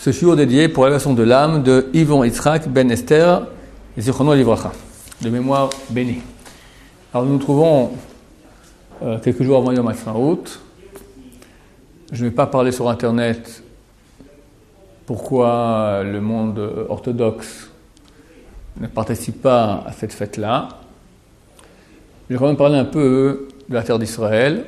ce shiur dédié pour l'élévation de l'âme de Yvon Yitzhak Ben Esther Zichrono Livracha, de mémoire bénie. Alors nous nous trouvons quelques jours avant Yom HaAtzmaut. Je ne vais pas parler sur Internet pourquoi le monde orthodoxe ne participe pas à cette fête-là. Je vais quand même parler un peu de la terre d'Israël.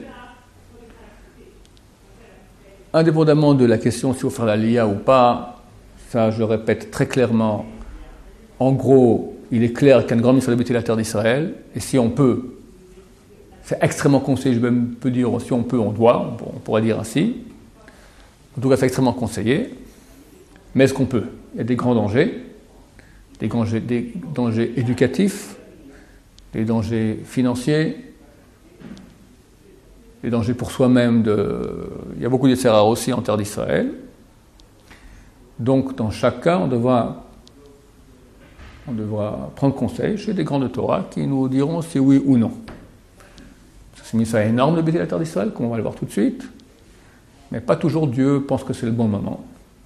Indépendamment de la question si on fait l'Aliyah ou pas, ça je le répète très clairement, en gros, il est clair qu'un grand ministre d'habiter la terre d'Israël, et si on peut, c'est extrêmement conseillé, je peux dire si on peut, on doit, on pourrait dire ainsi. En tout cas, c'est extrêmement conseillé. Mais est-ce qu'on peut ? Il y a des grands dangers, des dangers éducatifs, des dangers financiers, des dangers pour soi-même. Il y a beaucoup de serrars aussi en terre d'Israël. Donc, dans chaque cas, on devra prendre conseil chez des grands de Torah qui nous diront si oui ou non. C'est une mission énorme de bêter la terre d'Israël, comme on va le voir tout de suite, mais pas toujours Dieu pense que c'est le bon moment.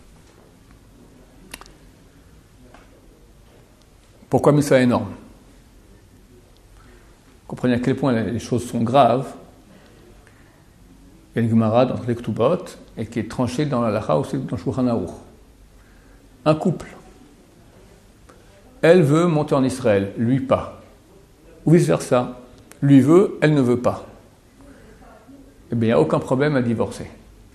Pourquoi mission énorme ? Comprenez à quel point les choses sont graves. Il y a une Gemara dans les Ketubot et qui est tranchée dans la Halacha aussi dans Shulchan Aruch. Un couple. Elle veut monter en Israël, lui pas. Ou vice-versa. Lui veut, elle ne veut pas. Eh bien, il n'y a aucun problème à divorcer.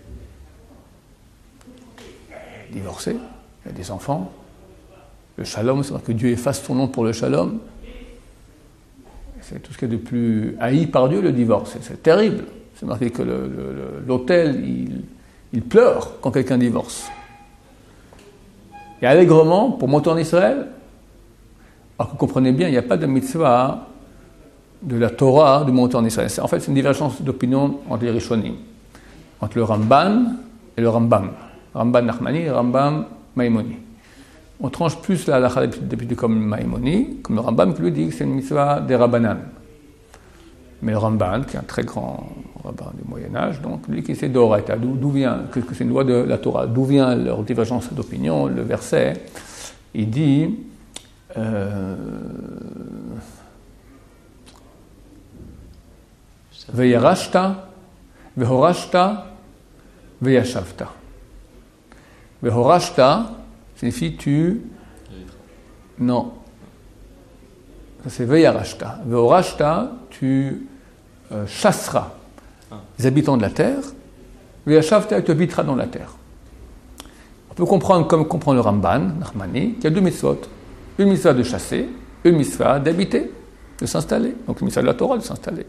Divorcer, il y a des enfants. Le shalom, c'est-à-dire que Dieu efface son nom pour le shalom. C'est tout ce qui est de plus haï par Dieu, le divorce. C'est terrible. C'est marqué que l'autel, il pleure quand quelqu'un divorce. Et allègrement, pour monter en Israël, alors que vous comprenez bien, il n'y a pas de mitzvah de la Torah de monter en Israël. En fait, c'est une divergence d'opinion entre les Rishonim, entre le Ramban et le Rambam. Ramban Nachmani et Rambam Maimoni. On tranche plus la halakha depuis comme Maimoni, comme le Rambam qui lui dit que c'est une mitzvah des Rabbanan. Mais le Ramban, qui est un très grand rabbin du Moyen-Âge, donc lui qui sait d'Oraita, d'où vient, que c'est une loi de la Torah, d'où vient leur divergence d'opinion, le verset, il dit Veyarashta, Vehorashta, Veyashavta. Vehorashta signifie tu. Non. Ça c'est Veyarashta. Vehorashta, tu chasseras les habitants de la terre. Veyashavta, tu habiteras dans la terre. On peut comprendre, comme comprend le Ramban, Nachmani, qu'il y a deux mitzvot. Une mitzvah de chasser, une mitzvah d'habiter, de s'installer. Donc une mitzvah de la Torah, de s'installer.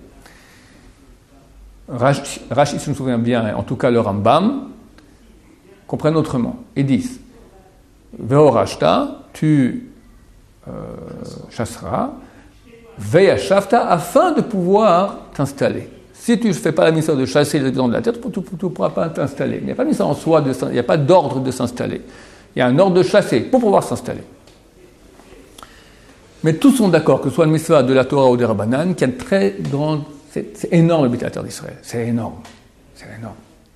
Rashi, si je me souviens bien, en tout cas le Rambam, comprennent autrement. Ils disent Vehorashta, tu chasseras, Veyashavta, afin de pouvoir t'installer. Si tu ne fais pas la mission de chasser les habitants de la terre, tu ne pourras pas t'installer. Il n'y a pas de mission en soi, il n'y a pas d'ordre de s'installer. Il y a un ordre de chasser pour pouvoir s'installer. Mais tous sont d'accord, que ce soit le mitzvah de la Torah ou des Rabbanan, qu'il y a une très grande. C'est énorme l'habiter la terre d'Israël. C'est énorme. C'est énorme.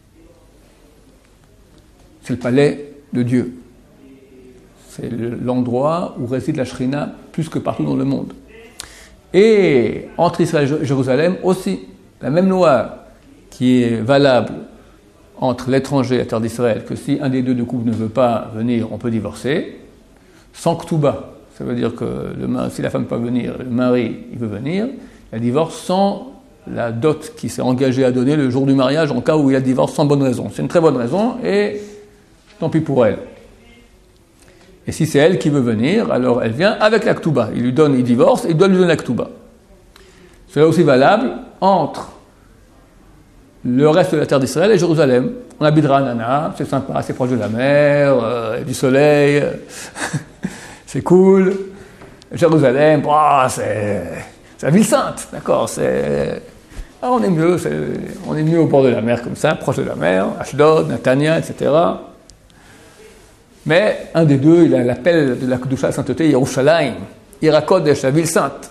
C'est le palais de Dieu. C'est l'endroit où réside la Shrina plus que partout dans le monde. Et entre Israël et Jérusalem aussi, la même loi qui est valable entre l'étranger et la terre d'Israël, que si un des deux couples ne veut pas venir, on peut divorcer, sans Ketouba. Ça veut dire que si la femme ne peut pas venir, le mari il veut venir, il y a divorce sans la dot qui s'est engagée à donner le jour du mariage en cas où il y a divorce sans bonne raison. C'est une très bonne raison et tant pis pour elle. Et si c'est elle qui veut venir, alors elle vient avec la Ketouba. Il divorce et il doit lui donner la Ketouba. C'est aussi valable entre le reste de la terre d'Israël et Jérusalem. On habitera à Nana, c'est sympa, c'est proche de la mer, du soleil, c'est cool. Jérusalem, c'est la ville sainte, d'accord, on est mieux au bord de la mer comme ça, proche de la mer, Ashdod, Netanya, etc. Mais un des deux, il a l'appel de la Kedusha, la sainteté, Yerushalayim, Irakodesh, la ville sainte.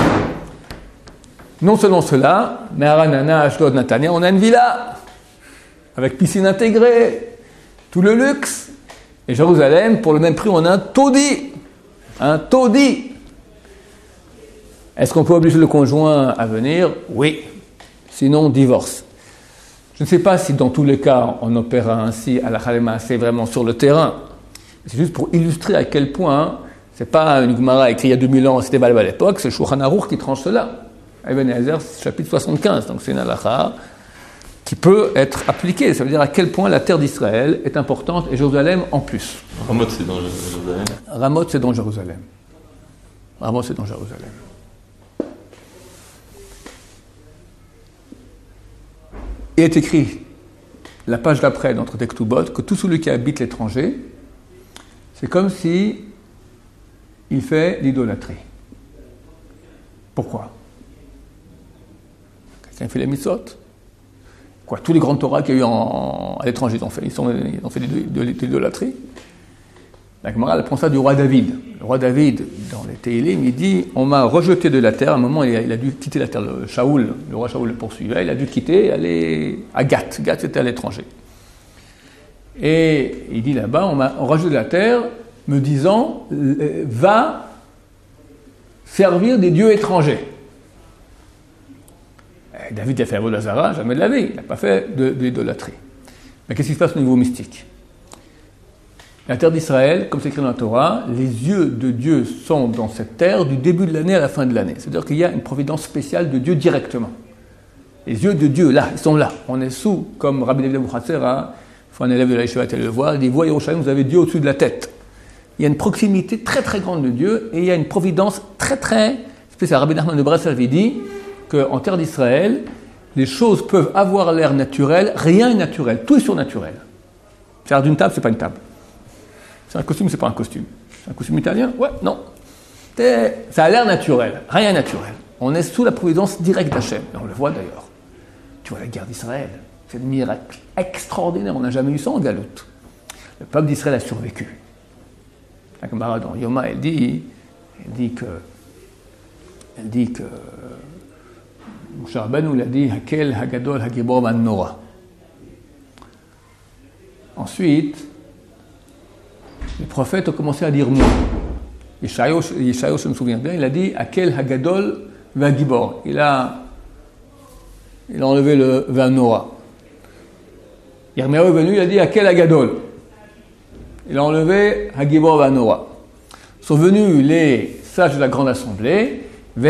Non seulement cela, mais à Ranana, Ashdod, Netanya, on a une villa avec piscine intégrée, tout le luxe, Et Jérusalem, pour le même prix, on a un taudis. Un taudis. Est-ce qu'on peut obliger le conjoint à venir? Oui. Sinon, divorce. Je ne sais pas si dans tous les cas, on opérera ainsi à la Khalema, c'est vraiment sur le terrain. C'est juste pour illustrer à quel point, c'est pas une Gemara écrite il y a 2000 ans, c'était valable à l'époque, c'est le Shulchan Aruch qui tranche cela. Ibn Ezer, chapitre 75. Donc c'est une halakha qui peut être appliquée. Ça veut dire à quel point la terre d'Israël est importante et Jérusalem en plus. Ramoth, c'est dans Jérusalem. Ramoth, c'est dans Jérusalem. Ramoth, c'est dans Jérusalem. Il est écrit, la page d'après d'entre Tektubot, que tout celui qui habite l'étranger, c'est comme si il fait l'idolâtrie. Pourquoi? Quelqu'un fait les mitzvot. Quoi, tous les grands Torahs qu'il y a eu à l'étranger, ils ont fait de l'idolâtrie. La Gemara prend ça du roi David. Le roi David, dans les Téhilim, il dit « On m'a rejeté de la terre. » À un moment, il a dû quitter la terre. Le roi Shaoul le poursuivait. Il a dû quitter et aller à Gath. Gath, c'était à l'étranger. Et il dit là-bas « On m'a rejeté de la terre, me disant « Va servir des dieux étrangers. » David a fait Avodah Zara, jamais de la vie. Il n'a pas fait de l'idolâtrie. Mais qu'est-ce qui se passe au niveau mystique? La terre d'Israël, comme c'est écrit dans la Torah, les yeux de Dieu sont dans cette terre du début de l'année à la fin de l'année. C'est-à-dire qu'il y a une providence spéciale de Dieu directement. Les yeux de Dieu, là, ils sont là. On est sous, comme Rabbi David Abuchatzera, un élève de la Yeshiva allait le voir, il dit « Vous, à Yerushalayim, vous avez Dieu au-dessus de la tête. » Il y a une proximité très très grande de Dieu et il y a une providence très très spéciale. Rabbi Nachman de Breslev dit qu'en terre d'Israël, les choses peuvent avoir l'air naturel, rien n'est naturel, tout est surnaturel. C'est l'air d'une table, c'est pas une table. C'est un costume, c'est pas un costume. C'est un costume italien? Ouais, non. Ça a l'air naturel, rien n'est naturel. On est sous la providence directe d'Hachem. Et on le voit d'ailleurs. Tu vois la guerre d'Israël, c'est un miracle extraordinaire. On n'a jamais eu ça en galoute. Le peuple d'Israël a survécu. La Gemara dans Yoma, elle dit que Moshe Rabbeinu, il a dit Hakel Hagadol Hagibor Nora. Ensuite, les prophètes ont commencé à dire mot. Yeshayahu, je me souviens bien, il a dit Hakel Hagadol Vagibor. Il a enlevé le Vanora. Yirmiyahu est venu, il a dit Hakel Hagadol. Il a enlevé Hagibor Vanora. Sont venus les sages de la grande assemblée.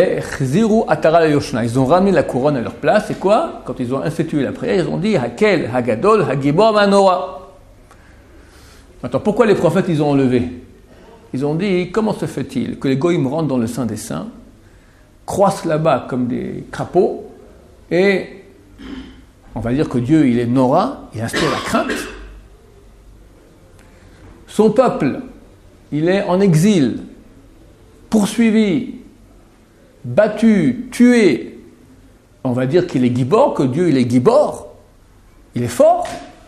Ils ont ramené la couronne à leur place. Et quoi? Quand ils ont institué la prière, ils ont dit Hakel, Hagadol, Hagibor, Manora. Maintenant, pourquoi les prophètes ils ont enlevé? Ils ont dit comment se fait-il que les goïms rentrent dans le Saint des Saints, croissent là-bas comme des crapauds, et on va dire que Dieu il est Nora, il inspire la crainte. Son peuple, il est en exil, poursuivi, battu, tué. On va dire qu'il est Gibor, que Dieu il est Gibor. Il est fort.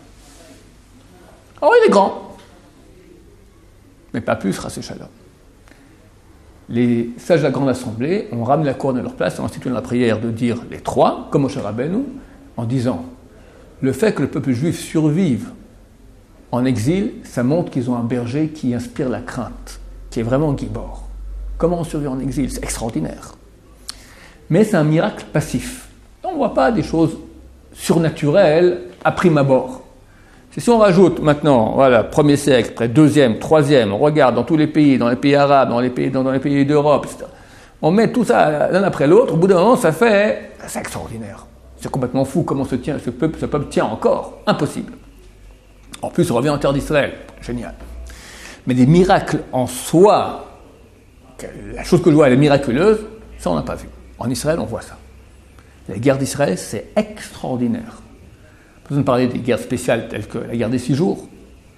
Oh, il est grand. Mais pas plus, Rassé Shalom. Les sages de la grande assemblée ont ramené la couronne à leur place en instituant la prière de dire les trois, comme Moshe Rabbeinu, en disant le fait que le peuple juif survive en exil, ça montre qu'ils ont un berger qui inspire la crainte, qui est vraiment Gibor. Comment on survit en exil? C'est extraordinaire. Mais c'est un miracle passif. On ne voit pas des choses surnaturelles à prime abord. Si on rajoute maintenant, voilà, 1er siècle, après 2e, 3e, on regarde dans tous les pays, dans les pays arabes, dans les pays d'Europe, etc. On met tout ça l'un après l'autre, au bout d'un moment, c'est extraordinaire. C'est complètement fou comment ce peuple tient encore. Impossible. En plus, on revient en terre d'Israël. Génial. Mais des miracles en soi, la chose que je vois, elle est miraculeuse, ça on n'a pas vu. En Israël, on voit ça. La guerre d'Israël, c'est extraordinaire. Pas besoin de parler des guerres spéciales telles que la guerre des 6 jours.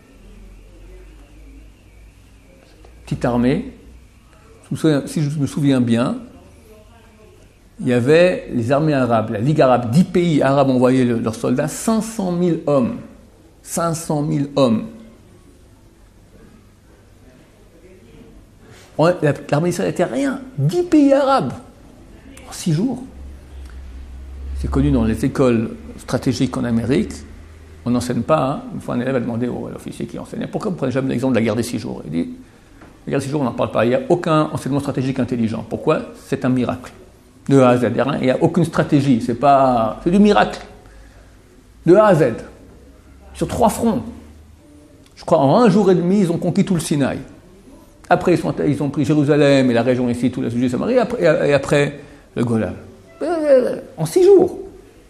Petite armée. Si je me souviens bien, il y avait les armées arabes, la Ligue arabe, 10 pays arabes envoyaient leurs soldats, 500 000 hommes. 500 000 hommes. L'armée d'Israël n'était rien. 10 pays arabes. En 6 jours. C'est connu dans les écoles stratégiques en Amérique. On n'enseigne pas. Hein. Une fois, un élève a demandé à l'officier qui enseignait pourquoi vous ne prenez jamais l'exemple de la guerre des 6 jours. Il dit la guerre des 6 jours, on n'en parle pas. Il n'y a aucun enseignement stratégique intelligent. Pourquoi ? C'est un miracle. De A à Z. Il n'y a aucune stratégie. C'est du miracle. De A à Z. Sur 3 fronts. Je crois en 1 jour et demi, ils ont conquis tout le Sinaï. Après, ils ont pris Jérusalem et la région ici, tout la Judée Samarie, et après le Golan. En 6 jours.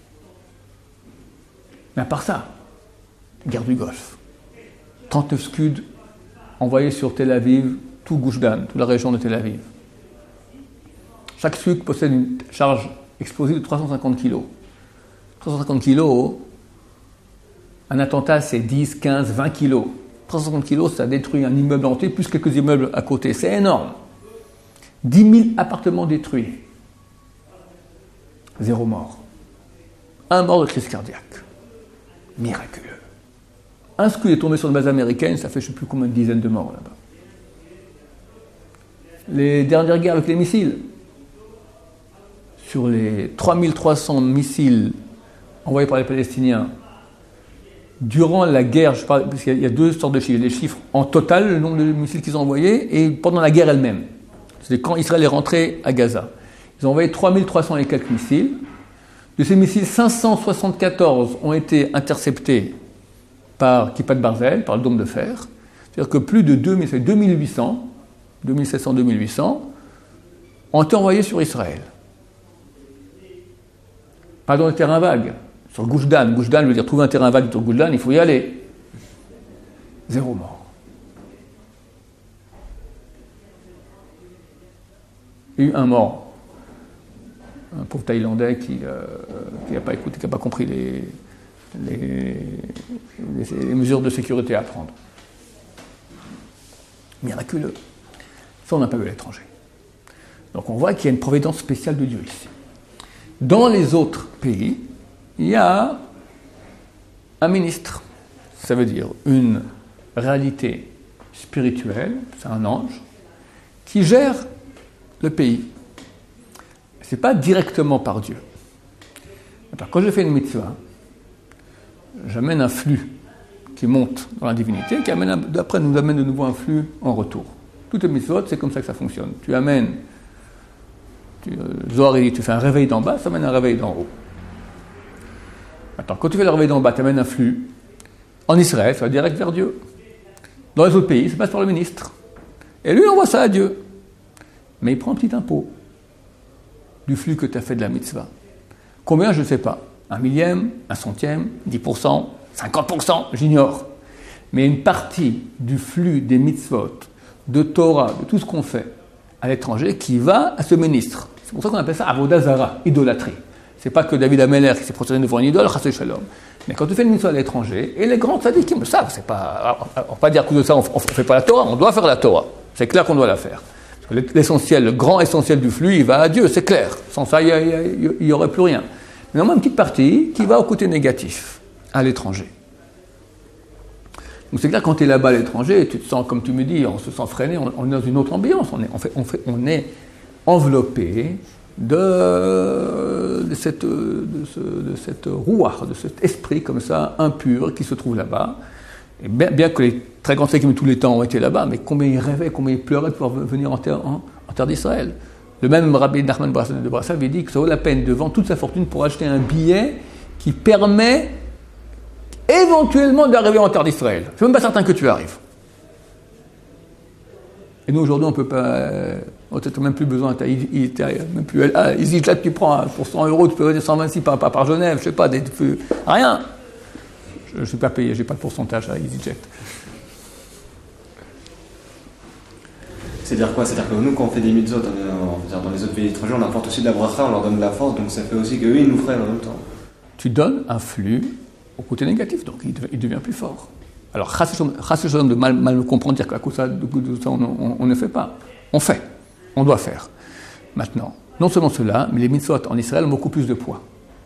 Mais à part ça, guerre du Golfe. 39 Scuds envoyés sur Tel Aviv, tout Gush Dan, toute la région de Tel Aviv. Chaque Scud possède une charge explosive de 350 kg. 350 kg, un attentat c'est 10, 15, 20 kg. 350 kg, ça détruit un immeuble entier, plus quelques immeubles à côté. C'est énorme. 10 000 appartements détruits. 0 mort. 1 mort de crise cardiaque. Miraculeux. Un Scud est tombé sur une base américaine, ça fait je ne sais plus combien de dizaines de morts là-bas. Les dernières guerres avec les missiles, sur les 3300 missiles envoyés par les Palestiniens, durant la guerre, je parle, parce qu'il y a 2 sortes de chiffres, les chiffres en total, le nombre de missiles qu'ils ont envoyés, et pendant la guerre elle-même. C'est quand Israël est rentré à Gaza. Ils ont envoyé 3300 et quelques missiles. De ces missiles, 574 ont été interceptés par Kippat Barzel, par le dôme de fer. C'est-à-dire que plus de 2800, 2700, 2800, ont été envoyés sur Israël. Pas dans le terrain vague, sur Gush Dan. Gush Dan veut dire trouver un terrain vague sur Gush Dan, il faut y aller. 0 mort. Il y a eu 1 mort. Un pauvre Thaïlandais qui n'a pas écouté, qui n'a pas compris les mesures de sécurité à prendre. Miraculeux. Ça, on n'a pas vu à l'étranger. Donc on voit qu'il y a une providence spéciale de Dieu ici. Dans les autres pays, il y a un ministre. Ça veut dire une réalité spirituelle, c'est un ange, qui gère le pays. Ce n'est pas directement par Dieu. Alors, quand je fais une mitzvah, j'amène un flux qui monte dans la divinité, qui après nous amène de nouveau un flux en retour. Toutes les mitzvot, c'est comme ça que ça fonctionne. Tu amènes, Zohar dit, tu fais un réveil d'en bas, ça amène un réveil d'en haut. Attends, quand tu fais le réveil d'en bas, tu amènes un flux. En Israël, ça va direct vers Dieu. Dans les autres pays, ça passe par le ministre. Et lui, il envoie ça à Dieu. Mais il prend un petit impôt du flux que tu as fait de la mitzvah. Combien, je ne sais pas. 1 millième, 1 centième, 10%, 50%, j'ignore. Mais une partie du flux des mitzvot, de Torah, de tout ce qu'on fait à l'étranger, qui va à ce ministre. C'est pour ça qu'on appelle ça Avodah Zara, idolâtrie. C'est pas que David Ameller qui s'est prosterné devant une idole, chassé shalom. Mais quand tu fais une mitzvah à l'étranger, et les grands tzadikim le savent, c'est pas, on ne va pas dire que de ça on ne fait pas la Torah, on doit faire la Torah. C'est clair qu'on doit la faire. L'essentiel, le grand essentiel du flux, il va à Dieu, c'est clair. Sans ça, il n'y aurait plus rien. Mais normalement, une petite partie qui va au côté négatif, à l'étranger. Donc c'est clair, quand tu es là-bas à l'étranger, tu te sens, comme tu me dis, on se sent freiné, on est dans une autre ambiance, on est enveloppé de cette rouah, de cet esprit comme ça, impur, qui se trouve là-bas. Et bien que les très grands tzadikim tous les temps ont été là-bas, mais combien ils rêvaient, combien ils pleuraient de pouvoir venir en terre d'Israël. Le même Rabbi Nachman de Brasov avait dit que ça vaut la peine de vendre toute sa fortune pour acheter un billet qui permet éventuellement d'arriver en terre d'Israël. Je ne suis même pas certain que tu arrives. Et nous, aujourd'hui, on ne peut pas... on n'a même plus besoin. Même plus, EasyJet, tu prends pour 100 €, tu peux venir 126 par Genève, je ne sais pas, rien. Je ne suis pas payé, je n'ai pas de pourcentage à EasyJet. C'est-à-dire quoi ? C'est-à-dire que nous, quand on fait des mitzvot dans les autres pays étrangers, on apporte aussi de la bracha, on leur donne de la force, donc ça fait aussi qu'eux, ils nous freinent en même temps. Tu donnes un flux au côté négatif, donc il devient plus fort. Alors, chassid de mal le comprendre, dire qu'à cause de ça, on ne fait pas. On fait, on doit faire. Maintenant, non seulement cela, mais les mitzvot en Israël ont beaucoup plus de poids.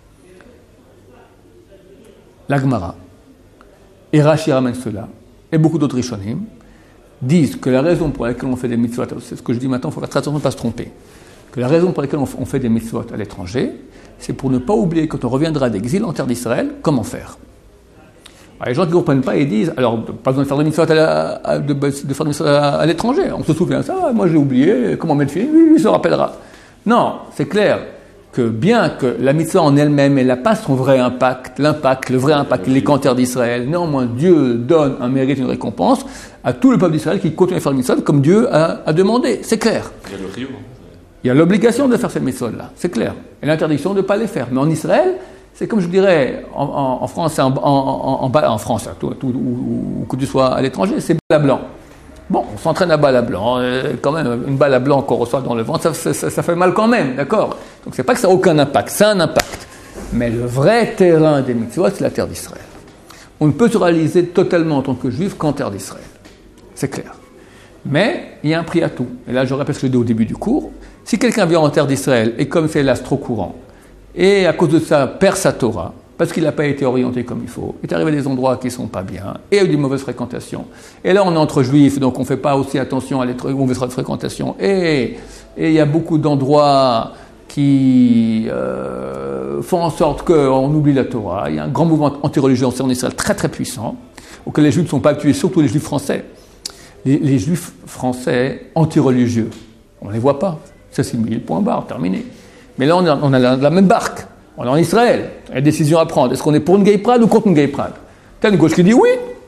La Gemara, et Rashi ramène cela, et beaucoup d'autres Rishonim, disent que la raison pour laquelle on fait des mitzvot, c'est ce que je dis maintenant, il faut faire attention de ne pas se tromper, que la raison pour laquelle on fait des mitzvot à l'étranger, c'est pour ne pas oublier, quand on reviendra d'exil en terre d'Israël, comment faire. Alors, les gens qui ne comprennent pas, ils disent, alors, pas besoin de faire de mitzvot de faire des mitzvot à l'étranger. On se souvient de ça, moi j'ai oublié, comment mettre fini, lui, il se rappellera. Non, c'est clair que bien que la mitzvah en elle-même, elle n'a pas son vrai impact, le vrai impact, il est qu'en terre d'Israël. Néanmoins, Dieu donne un mérite, une récompense à tout le peuple d'Israël qui continue à faire le mitzvah comme Dieu a demandé. C'est clair. Il y a le rio. Il y a l'obligation de faire cette mitzvah-là, c'est clair. Et l'interdiction de ne pas les faire. Mais en Israël, c'est comme je dirais, en France, en France, ou que tu sois à l'étranger, c'est balle à blanc. Bon, on s'entraîne à balle à blanc, quand même, une balle à blanc qu'on reçoit dans le ventre, ça fait mal quand même, d'accord? Donc c'est pas que ça n'a aucun impact, ça a un impact. Mais le vrai terrain des mitzvot, c'est la terre d'Israël. On ne peut se réaliser totalement en tant que juif qu'en terre d'Israël. C'est clair. Mais il y a un prix à tout. Et là, je répète ce que je dis au début du cours. Si quelqu'un vient en terre d'Israël et comme c'est l'astre courant, et à cause de ça perd sa Torah, parce qu'il n'a pas été orienté comme il faut, est arrivé à des endroits qui ne sont pas bien, et a eu des mauvaises fréquentations. Et là, on est entre juifs, donc on ne fait pas aussi attention à les mauvaises fréquentations. Et il y a beaucoup d'endroits qui font en sorte qu'on oublie la Torah. Il y a un grand mouvement anti-religieux en Israël très très puissant, auquel les juifs ne sont pas habitués, surtout les juifs français. Les juifs français anti-religieux, on ne les voit pas. Ça, c'est 1000 points barre, terminé. Mais là, on a la même barque. On est en Israël. Il y a une décision à prendre. Est-ce qu'on est pour une gay pride ou contre une gay pride? Tu as une gauche qui dit oui.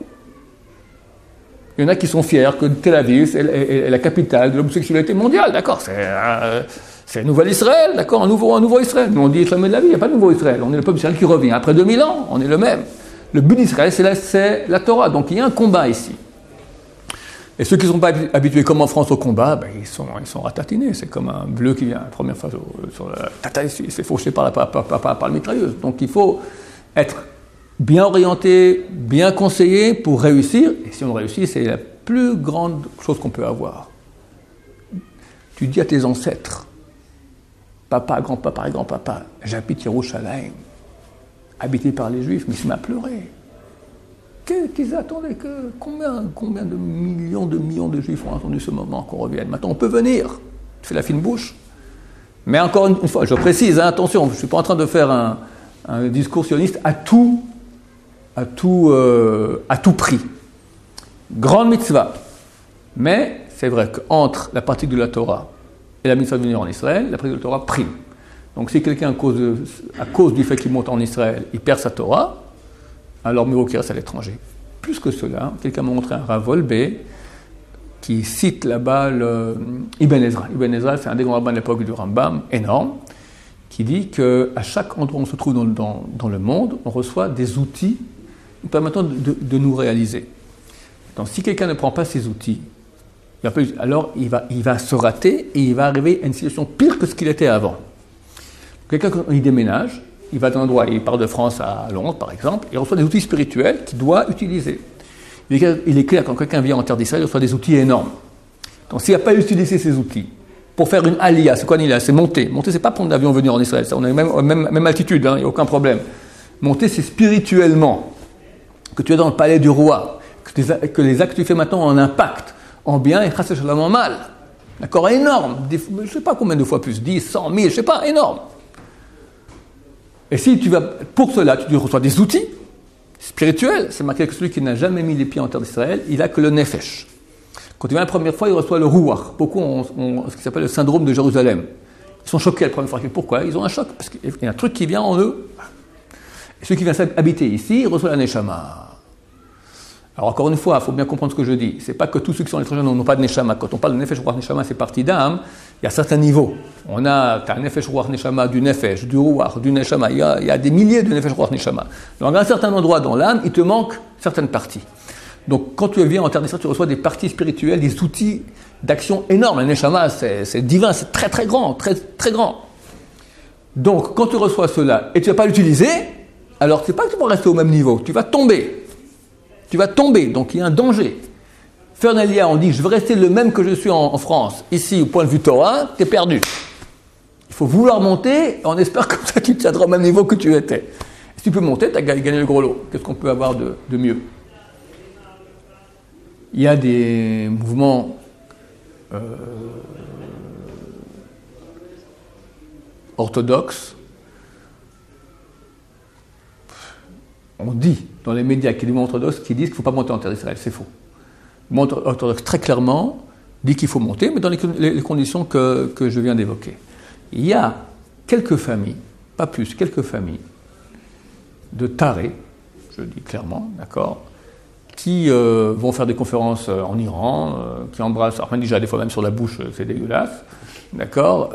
Il y en a qui sont fiers que Tel Aviv est la capitale de l'homosexualité mondiale. D'accord, c'est un nouvel Israël. D'accord, un nouveau Israël. Nous, on dit Islam et de la vie. Il n'y a pas de nouveau Israël. On est le peuple d'Israël qui revient. Après 2000 ans, on est le même. Le but d'Israël, c'est la Torah. Donc, il y a un combat ici. Et ceux qui ne sont pas habitués comme en France au combat, ben, ils sont ratatinés. C'est comme un bleu qui vient la première fois sur la tata, il se fait faucher par la mitrailleuse. Donc il faut être bien orienté, bien conseillé pour réussir. Et si on réussit, c'est la plus grande chose qu'on peut avoir. Tu dis à tes ancêtres, papa, grand-papa et grand-papa, j'habite Yerushalayim, habité par les Juifs, mais ils se mettent à pleurer. Qu'ils attendaient combien de millions de Juifs ont attendu ce moment qu'on revienne. Maintenant, on peut venir. Tu fais la fine bouche. Mais encore une fois, je précise, hein, attention, je ne suis pas en train de faire un discours sioniste à tout prix. Grande mitzvah. Mais c'est vrai qu'entre la pratique de la Torah et la mitzvah de venir en Israël, la pratique de la Torah prime. Donc si quelqu'un, à cause du fait qu'il monte en Israël, il perd sa Torah, alors mieux vaut qu'il reste à l'étranger. Plus que cela, quelqu'un m'a montré un Rav Wolbe qui cite là-bas Ibn Ezra. Ibn Ezra, c'est un des grands rabbins de l'époque du Rambam, énorme, qui dit qu'à chaque endroit où on se trouve dans le monde, on reçoit des outils nous permettant de nous réaliser. Donc si quelqu'un ne prend pas ces outils, alors il va se rater et il va arriver à une situation pire que ce qu'il était avant. Quelqu'un, quand il déménage, il va dans un endroit, il part de France à Londres, par exemple, il reçoit des outils spirituels qu'il doit utiliser. Il est clair, quand quelqu'un vient en terre d'Israël, il reçoit des outils énormes. Donc, s'il n'a pas utilisé ces outils, pour faire une aliyah, c'est quoi une aliyah? C'est monter. Monter, c'est pas prendre l'avion venir en Israël, ça, on est même altitude, il n'y a aucun problème. Monter, c'est spirituellement, que tu es dans le palais du roi, que les actes que tu fais maintenant ont un impact, en bien et chas v'shalom en mal. D'accord? Énorme. Je ne sais pas combien de fois plus, 10, 100, 1000, je ne sais pas, énorme. Et si tu vas, pour cela, tu reçois des outils spirituels, c'est marqué que celui qui n'a jamais mis les pieds en terre d'Israël, il n'a que le nefesh. Quand il vient la première fois, il reçoit le ruach. Beaucoup ont ce qui s'appelle le syndrome de Jérusalem. Ils sont choqués la première fois. Pourquoi? Ils ont un choc, parce qu'il y a un truc qui vient en eux. Et celui qui vient habiter ici, il reçoit la neshama. Alors encore une fois, il faut bien comprendre ce que je dis. C'est pas que tous ceux qui sont à l'étranger n'ont pas de neshama. Quand on parle de nefesh, ruach, neshama, c'est partie d'âme. Il y a certains niveaux. T'as un nefesh, ruach, neshama, du nefesh, du ruach, du neshama. Il y a des milliers de nefesh, ruach, neshama. Donc à un certain endroit dans l'âme, il te manque certaines parties. Donc quand tu viens en terre d'Israël, tu reçois des parties spirituelles, des outils d'action énormes. Le neshama, c'est divin, c'est très très grand, très très grand. Donc quand tu reçois cela et tu ne vas pas l'utiliser, alors c'est pas que tu vas rester au même niveau, tu vas tomber. Tu vas tomber, donc il y a un danger. Faire un aliyah, on dit je veux rester le même que je suis en France, ici au point de vue Torah, tu es perdu. Il faut vouloir monter, et on espère que ça tu tiendras au même niveau que tu étais. Si tu peux monter, tu as gagné le gros lot. Qu'est-ce qu'on peut avoir de mieux? Il y a des mouvements orthodoxes on dit dans les médias qu'il y a des mouvements orthodoxes qui disent qu'il ne faut pas monter en terre d'Israël. C'est faux. Le mouvement orthodoxe, très clairement, dit qu'il faut monter, mais dans les conditions que je viens d'évoquer. Il y a quelques familles, pas plus, quelques familles de tarés, je le dis clairement, d'accord, qui vont faire des conférences en Iran, qui embrassent, enfin déjà des fois même sur la bouche, c'est dégueulasse, d'accord,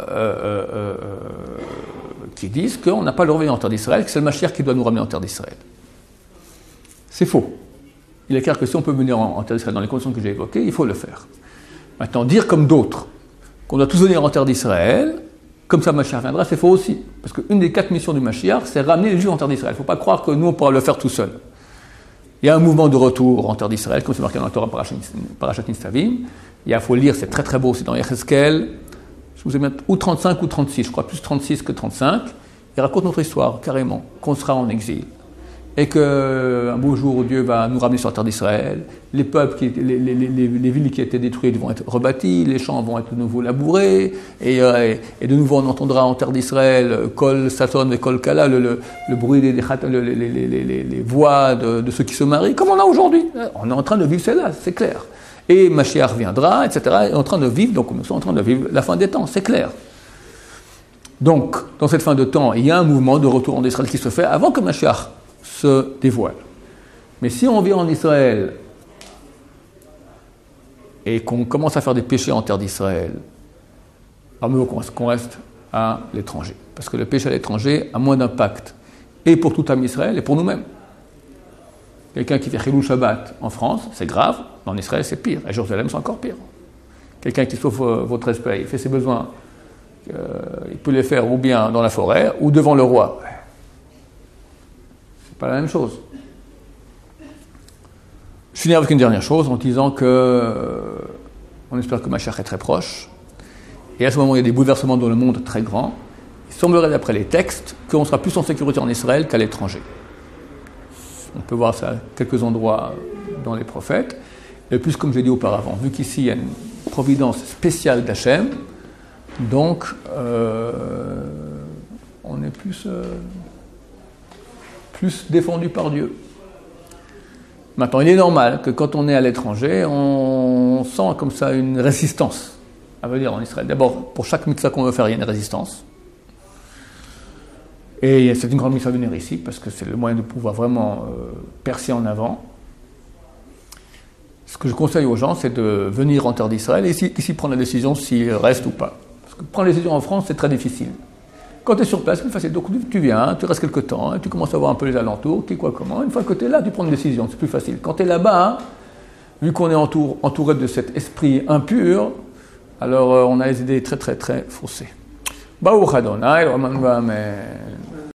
qui disent qu'on n'a pas le revenir en terre d'Israël, que c'est le Mashiach qui doit nous ramener en terre d'Israël. C'est faux. Il est clair que si on peut venir en terre d'Israël dans les conditions que j'ai évoquées, il faut le faire. Maintenant, dire comme d'autres qu'on doit tous venir en terre d'Israël, comme ça Mashiach viendra, c'est faux aussi. Parce qu'une des 4 missions du Mashiach, c'est ramener les Juifs en terre d'Israël. Il ne faut pas croire que nous, on pourra le faire tout seul. Il y a un mouvement de retour en terre d'Israël, comme c'est marqué dans la Torah Parashat Nitzavim. Il faut lire, c'est très très beau, c'est dans Yechezkel. Je vous ai mis ou 35 ou 36, je crois plus 36 que 35. Il raconte notre histoire, carrément, qu'on sera en exil. Et qu'un beau jour, Dieu va nous ramener sur la terre d'Israël. Les peuples, les villes qui étaient détruites vont être rebâties, les champs vont être de nouveau labourés, et de nouveau on entendra en terre d'Israël Kol Saton et Kol Kala, le bruit les voix de ceux qui se marient, comme on a aujourd'hui. On est en train de vivre cela, c'est clair. Et Mashiach viendra, etc. On est en train de vivre, donc nous sommes en train de vivre la fin des temps, c'est clair. Donc, dans cette fin de temps, il y a un mouvement de retour en Israël qui se fait avant que Mashiach se dévoile. Mais si on vit en Israël et qu'on commence à faire des péchés en terre d'Israël, alors mieux qu'on reste à l'étranger. Parce que le péché à l'étranger a moins d'impact, et pour tout âme Israël, et pour nous-mêmes. Quelqu'un qui fait Chilul Shabbat en France, c'est grave, en Israël c'est pire, et Jérusalem c'est encore pire. Quelqu'un qui sauve votre respect, il fait ses besoins, il peut les faire ou bien dans la forêt, ou devant le roi. C'est pas la même chose. Je finis avec une dernière chose en disant que on espère que Mashiach est très proche, et à ce moment il y a des bouleversements dans le monde très grands. Il semblerait d'après les textes qu'on sera plus en sécurité en Israël qu'à l'étranger. On peut voir ça à quelques endroits dans les prophètes. Et plus, comme j'ai dit auparavant, vu qu'ici il y a une providence spéciale d'Hachem, donc on est plus défendu par Dieu. Maintenant, il est normal que quand on est à l'étranger, on sent comme ça une résistance à venir en Israël. D'abord, pour chaque mitzvah qu'on veut faire, il y a une résistance. Et c'est une grande mission à venir ici, parce que c'est le moyen de pouvoir vraiment percer en avant. Ce que je conseille aux gens, c'est de venir en terre d'Israël et ici prendre la décision s'il reste ou pas. Parce que prendre la décision en France, c'est très difficile. Quand tu es sur place, c'est plus facile. Donc tu viens, tu restes quelques temps, et tu commences à voir un peu les alentours, qui, quoi, comment. Une fois que tu es là, tu prends une décision, c'est plus facile. Quand tu es là-bas, vu qu'on est entouré de cet esprit impur, alors on a des idées très très très faussées. Baruch Adonai, Amen.